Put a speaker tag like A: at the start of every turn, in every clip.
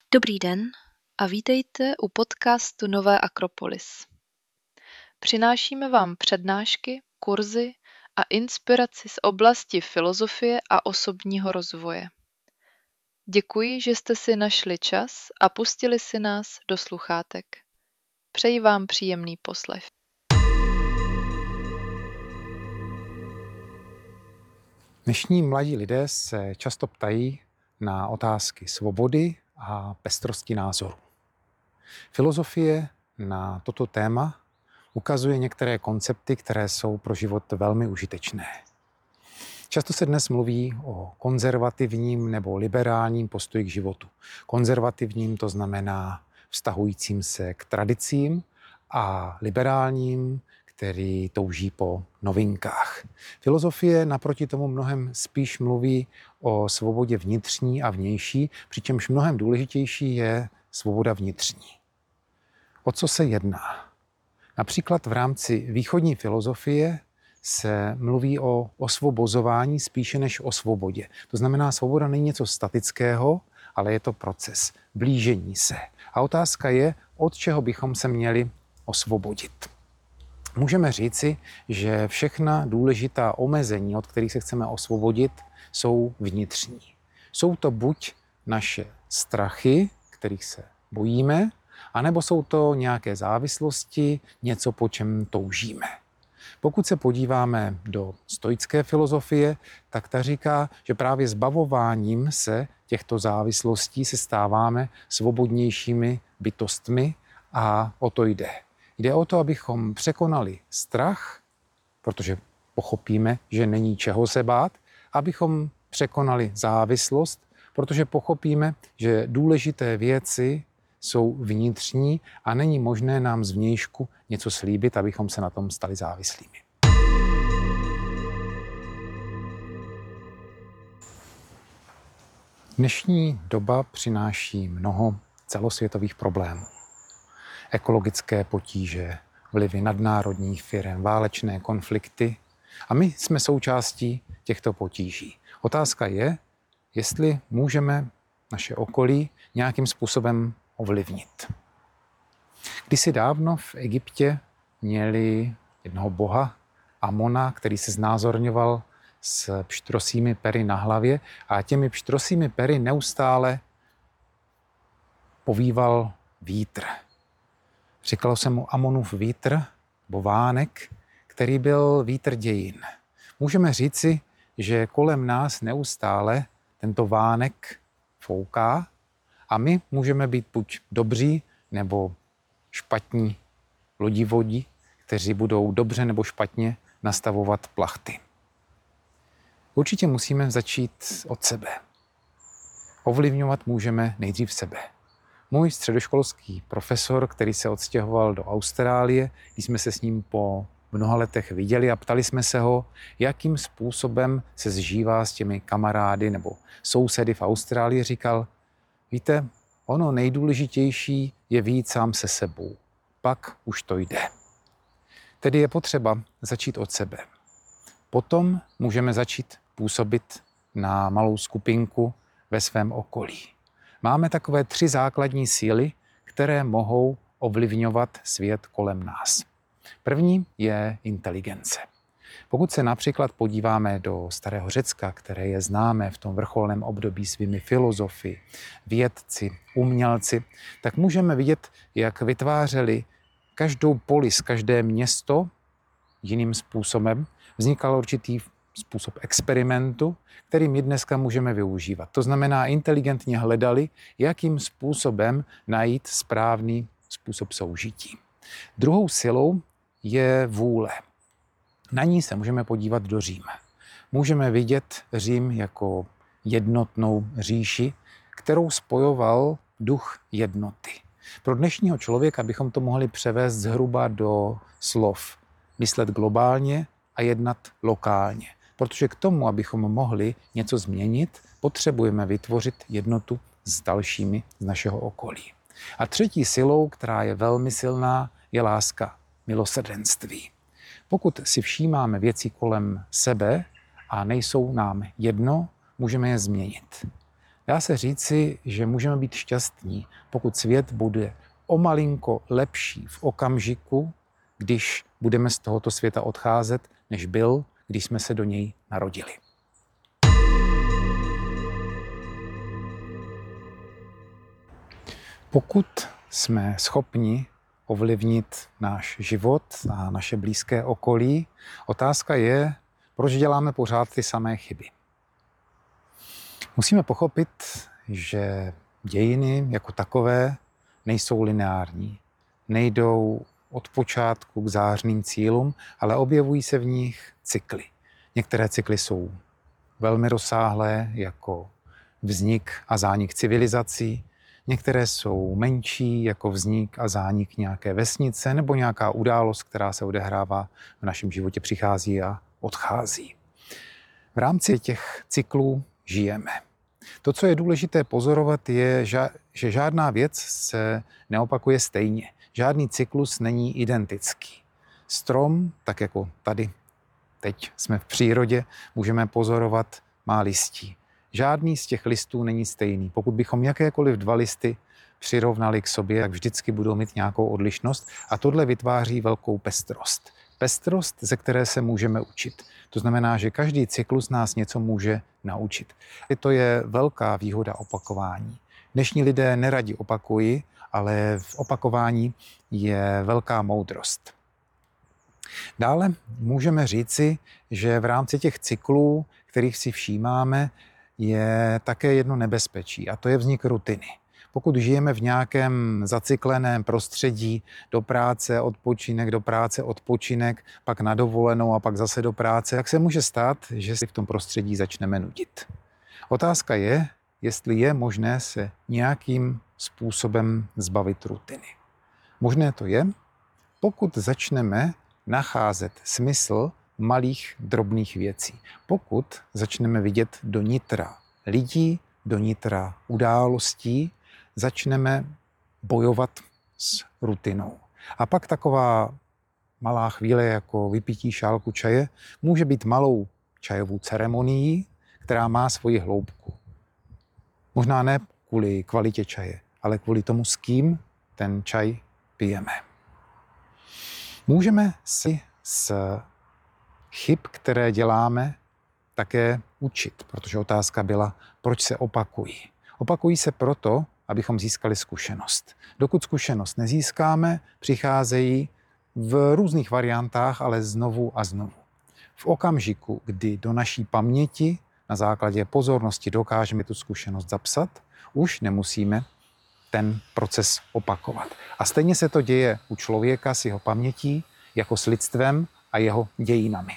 A: Dobrý den a vítejte u podcastu Nové Akropolis. Přinášíme vám přednášky, kurzy a inspiraci z oblasti filozofie a osobního rozvoje. Děkuji, že jste si našli čas a pustili si nás do sluchátek. Přeji vám příjemný poslech.
B: Dnešní mladí lidé se často ptají na otázky svobody a pestrosti názorů. Filozofie na toto téma ukazuje některé koncepty, které jsou pro život velmi užitečné. Často se dnes mluví o konzervativním nebo liberálním postoji k životu. Konzervativním to znamená vztahujícím se k tradicím a liberálním, který touží po novinkách. Filozofie naproti tomu mnohem spíš mluví o svobodě vnitřní a vnější, přičemž mnohem důležitější je svoboda vnitřní. O co se jedná? Například v rámci východní filozofie se mluví o osvobozování spíše než o svobodě. To znamená, svoboda není něco statického, ale je to proces blížení se. A otázka je, od čeho bychom se měli osvobodit. Můžeme říci, že všechna důležitá omezení, od kterých se chceme osvobodit, jsou vnitřní. Jsou to buď naše strachy, kterých se bojíme, anebo jsou to nějaké závislosti, něco, po čem toužíme. Pokud se podíváme do stoické filozofie, tak ta říká, že právě zbavováním se těchto závislostí se stáváme svobodnějšími bytostmi a o to jde. Jde o to, abychom překonali strach, protože pochopíme, že není čeho se bát, abychom překonali závislost, protože pochopíme, že důležité věci jsou vnitřní a není možné nám zvnějšku něco slíbit, abychom se na tom stali závislými. Dnešní doba přináší mnoho celosvětových problémů. Ekologické potíže, vlivy nadnárodních firem, válečné konflikty. A my jsme součástí těchto potíží. Otázka je, jestli můžeme naše okolí nějakým způsobem ovlivnit. Kdysi dávno v Egyptě měli jednoho boha, Amona, který se znázorňoval s pštrosími pery na hlavě a těmi pštrosími pery neustále povíval vítr. Říkalo se mu Amonův vítr, nebo vánek, který byl vítr dějin. Můžeme říci, že kolem nás neustále tento vánek fouká a my můžeme být buď dobří nebo špatní lodivodi, kteří budou dobře nebo špatně nastavovat plachty. Určitě musíme začít od sebe. Ovlivňovat můžeme nejdřív sebe. Můj středoškolský profesor, který se odstěhoval do Austrálie, když jsme se s ním po mnoha letech viděli a ptali jsme se ho, jakým způsobem se zžívá s těmi kamarády nebo sousedy v Austrálii, říkal, víte, ono nejdůležitější je být sám se sebou. Pak už to jde. Tedy je potřeba začít od sebe. Potom můžeme začít působit na malou skupinku ve svém okolí. Máme takové 3 základní síly, které mohou ovlivňovat svět kolem nás. První je inteligence. Pokud se například podíváme do starého Řecka, které je známé v tom vrcholném období svými filozofy, vědci, umělci, tak můžeme vidět, jak vytvářeli každou polis, každé město jiným způsobem. Vznikal určitý způsob experimentu, který my dneska můžeme využívat. To znamená, inteligentně hledali, jakým způsobem najít správný způsob soužití. Druhou silou je vůle. Na ní se můžeme podívat do Říma. Můžeme vidět Řím jako jednotnou říši, kterou spojoval duch jednoty. Pro dnešního člověka bychom to mohli převést zhruba do slov. Myslet globálně a jednat lokálně. Protože k tomu, abychom mohli něco změnit, potřebujeme vytvořit jednotu s dalšími z našeho okolí. A třetí silou, která je velmi silná, je láska, milosrdenství. Pokud si všímáme věci kolem sebe a nejsou nám jedno, můžeme je změnit. Dá se říci, že můžeme být šťastní, pokud svět bude o malinko lepší v okamžiku, když budeme z tohoto světa odcházet, než byl, když jsme se do něj narodili. Pokud jsme schopni ovlivnit náš život a naše blízké okolí, otázka je, proč děláme pořád ty samé chyby. Musíme pochopit, že dějiny jako takové nejsou lineární. Nejdou od počátku k zářným cílům, ale objevují se v nich cykly. Některé cykly jsou velmi rozsáhlé, jako vznik a zánik civilizací. Některé jsou menší, jako vznik a zánik nějaké vesnice nebo nějaká událost, která se odehrává v našem životě, přichází a odchází. V rámci těch cyklů žijeme. To, co je důležité pozorovat, je, že žádná věc se neopakuje stejně. Žádný cyklus není identický. Strom, tak jako tady, teď jsme v přírodě, můžeme pozorovat, má listí. Žádný z těch listů není stejný. Pokud bychom jakékoliv dva listy přirovnali k sobě, tak vždycky budou mít nějakou odlišnost a tohle vytváří velkou pestrost. Pestrost, ze které se můžeme učit. To znamená, že každý cyklus nás něco může naučit. To je velká výhoda opakování. Dnešní lidé neradi opakují, ale v opakování je velká moudrost. Dále můžeme říci, že v rámci těch cyklů, kterých si všímáme, je také jedno nebezpečí a to je vznik rutiny. Pokud žijeme v nějakém zacykleném prostředí, do práce, odpočinek, do práce, odpočinek, pak na dovolenou a pak zase do práce, tak se může stát, že si v tom prostředí začneme nudit. Otázka je, jestli je možné se nějakým způsobem zbavit rutiny. Možné to je, pokud začneme nacházet smysl malých, drobných věcí. Pokud začneme vidět do nitra lidí, do nitra událostí, začneme bojovat s rutinou. A pak taková malá chvíle jako vypití šálku čaje může být malou čajovou ceremonií, která má svoji hloubku. Možná ne kvůli kvalitě čaje, ale kvůli tomu, s kým ten čaj pijeme. Můžeme si z chyb, které děláme, také učit, protože otázka byla, proč se opakují. Opakují se proto, abychom získali zkušenost. Dokud zkušenost nezískáme, přicházejí v různých variantách, ale znovu a znovu. V okamžiku, kdy do naší paměti na základě pozornosti dokážeme tu zkušenost zapsat, už nemusíme ten proces opakovat. A stejně se to děje u člověka s jeho pamětí, jako s lidstvem a jeho dějinami.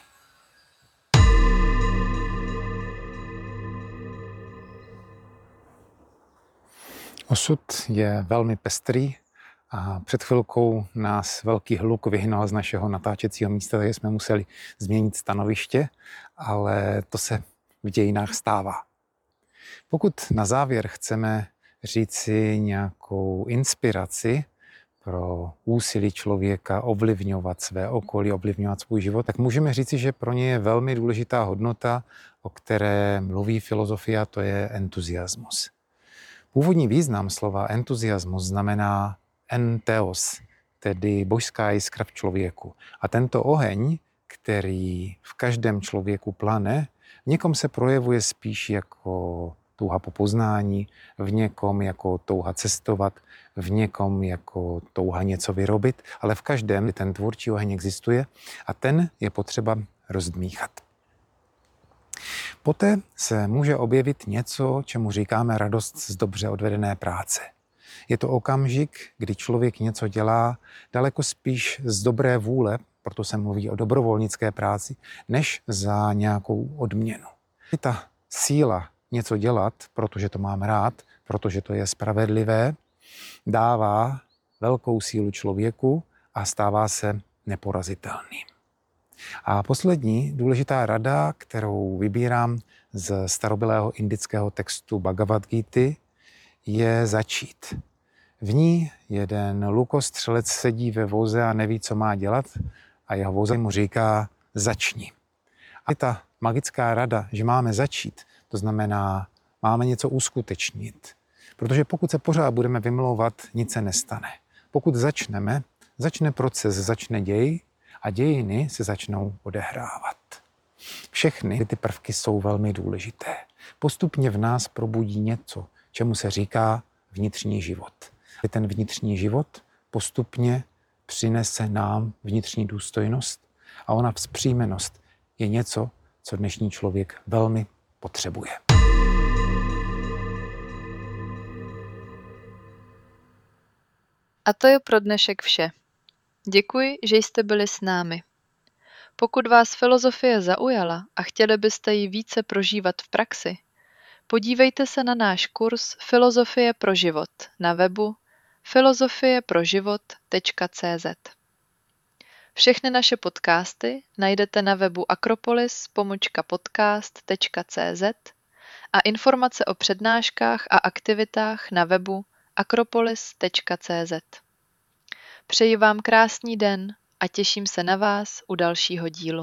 B: Osud je velmi pestrý a před chvilkou nás velký hluk vyhnal z našeho natáčecího místa, takže jsme museli změnit stanoviště, ale to se v dějinách stává. Pokud na závěr chceme říci nějakou inspiraci pro úsilí člověka ovlivňovat své okolí, ovlivňovat svůj život, tak můžeme říci, že pro ně je velmi důležitá hodnota, o které mluví filozofie, a to je entuziasmus. Původní význam slova entuziasmus znamená entheos, tedy božská jiskra v člověku. A tento oheň, který v každém člověku plane, v někom se projevuje spíš jako touha po poznání, v někom jako touha cestovat, v někom jako touha něco vyrobit, ale v každém ten tvůrčí oheň existuje a ten je potřeba rozdmíchat. Poté se může objevit něco, čemu říkáme radost z dobře odvedené práce. Je to okamžik, kdy člověk něco dělá daleko spíš z dobré vůle, proto se mluví o dobrovolnické práci, než za nějakou odměnu. Ta síla něco dělat, protože to mám rád, protože to je spravedlivé, dává velkou sílu člověku a stává se neporazitelným. A poslední důležitá rada, kterou vybírám z starobylého indického textu Bhagavad Gity, je začít. V ní jeden lukostřelec sedí ve voze a neví, co má dělat a jeho voze mu říká začni. A ta magická rada, že máme začít, to znamená máme něco uskutečnit. Protože pokud se pořád budeme vymlouvat, nic se nestane. Pokud začne proces, začne děj a dějiny se začnou odehrávat. Všechny ty prvky jsou velmi důležité. Postupně v nás probudí něco, čemu se říká vnitřní život. Ten vnitřní život postupně přinese nám vnitřní důstojnost a ona vzpřímenost je něco, co dnešní člověk velmi potřebuje.
A: A to je pro dnešek vše. Děkuji, že jste byli s námi. Pokud vás filozofie zaujala a chtěli byste ji více prožívat v praxi, podívejte se na náš kurz Filozofie pro život na webu filozofieproživot.cz. Všechny naše podcasty najdete na webu akropolis.podcast.cz a informace o přednáškách a aktivitách na webu akropolis.cz. Přeji vám krásný den a těším se na vás u dalšího dílu.